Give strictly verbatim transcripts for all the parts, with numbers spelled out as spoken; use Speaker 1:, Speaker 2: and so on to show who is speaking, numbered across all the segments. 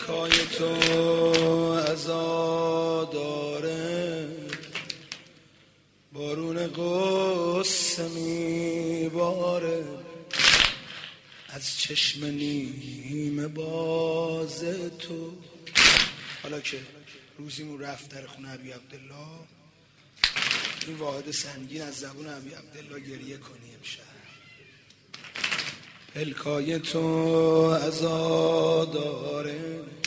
Speaker 1: پلکای تو عزاداره، بارون قصه میباره از چشم نیمه باز تو. حالا که روزیمون رفت در خونه ابی عبدالله، این واحد سنگین از زبون ابی عبدالله گریه کنی امشب. پلکای تو عزاداره،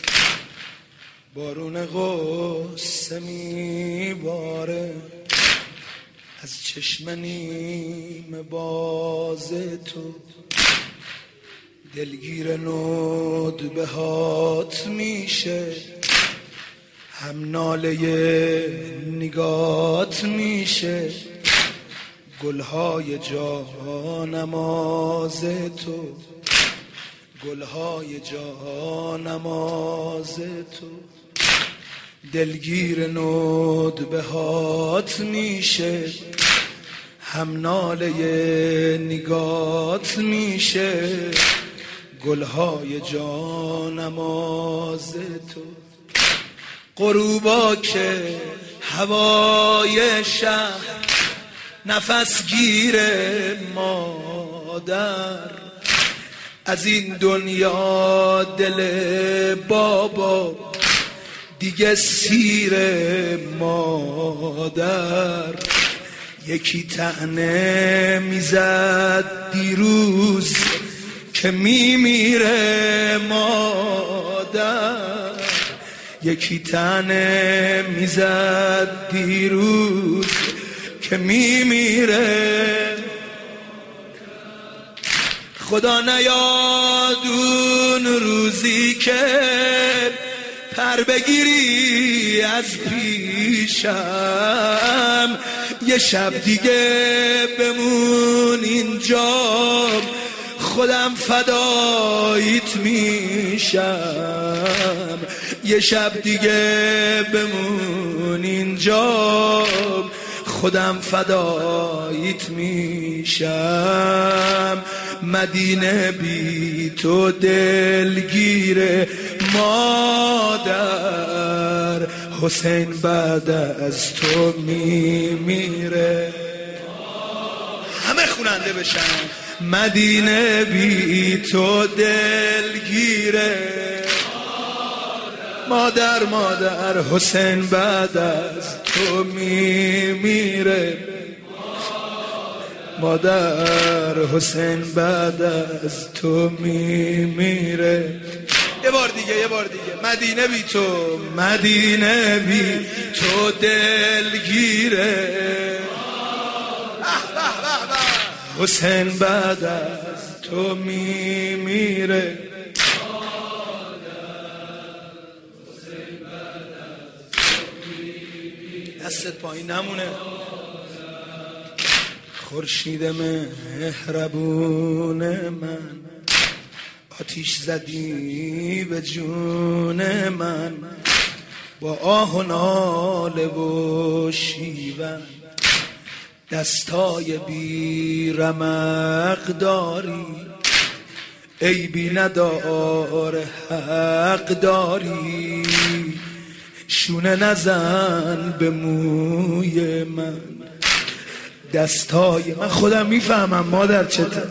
Speaker 1: بارون غصه میباره از چشم نیمه باز تو. دلگیر نود به هات میشه، هم ناله نگات میشه، گلهای جانماز تو، گلهای جانماز تو. دلگیر نود به هات میشه، هم ناله نگات میشه، گلهای جانماز تو. غروبا که هوای شهر نفس گیر مادر، از این دنیا دل بابا دیگه سیر مادر. یکی طعنه میزد دیروز که میمیره مادر، یکی طعنه میزد دیروز که میمیره. خدا نیاد اون روزی که پر بگیری از پیشم، یه شب دیگه بمون اینجا خودم فداییت میشم. یه شب دیگه بمون اینجا خودم فداییت میشم. مدینه بی تو دلگیره مادر، حسین بعد از تو میمیره. همه خوننده بشن. مدینه بی تو دلگیره مادر، مادر حسین بعد از تو میمیره. مادر حسین بعد از تو میمیره. یه بار دیگه، یه بار دیگه. مدینه بی تو، مدینه بی تو دلگیره حسین بعد از تو میمیره. دستت پایین نمونه. خورشید مهربون من، آتیش زدی به جون من، با آه و ناله و شیون. دستای بی رمق داری، عیبی نداره حق داری. شونه نزن به موی من. دستای من خودم میفهمم مادر چته.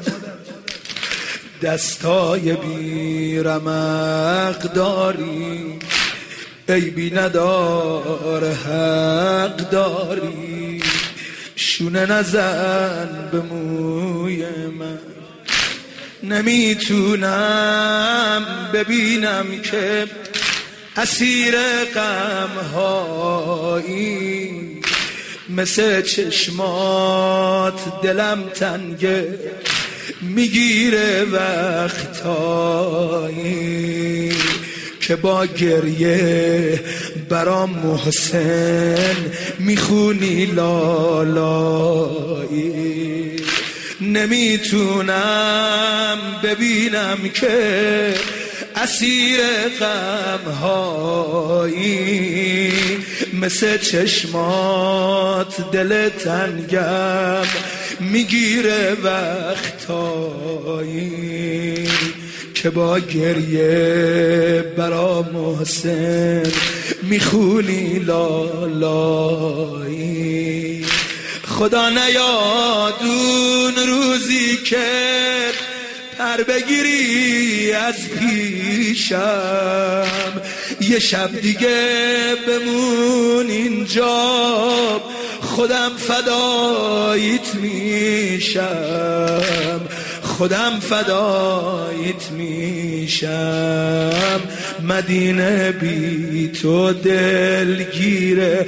Speaker 1: دستای بی رمق داری، عیبی نداره حق داری. شونه نزن به موی من. نمیتونم ببینم که اسیر غم‌هایی، مثل چشمات دلم تنگه میگیره وقتایی که با گریه برام محسن میخونی لالایی. نمیتونم ببینم که اسیر غم‌هایی، مثل چشمات دل تنگم میگیره وقتایی که با گریه برام حسین میخونی لالایی. خدا نیادون روزی که پر بگیری از پیشم، یه شب دیگه بمون اینجا، خودم فدایت میشم، خودم فدایت میشم. مدینه بی تو دلگیره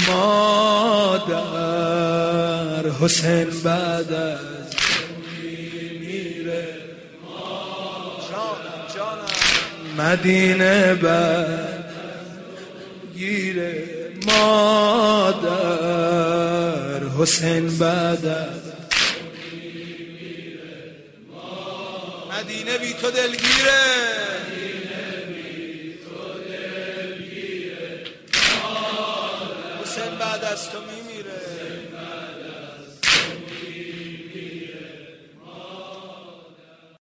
Speaker 1: مادر، حسین بعد از میمیره. جانم جانم مدینه بعد گیره مادر، حسین بعد از مدینه بی تو دلگیره. حسین بعد از تو میمیره.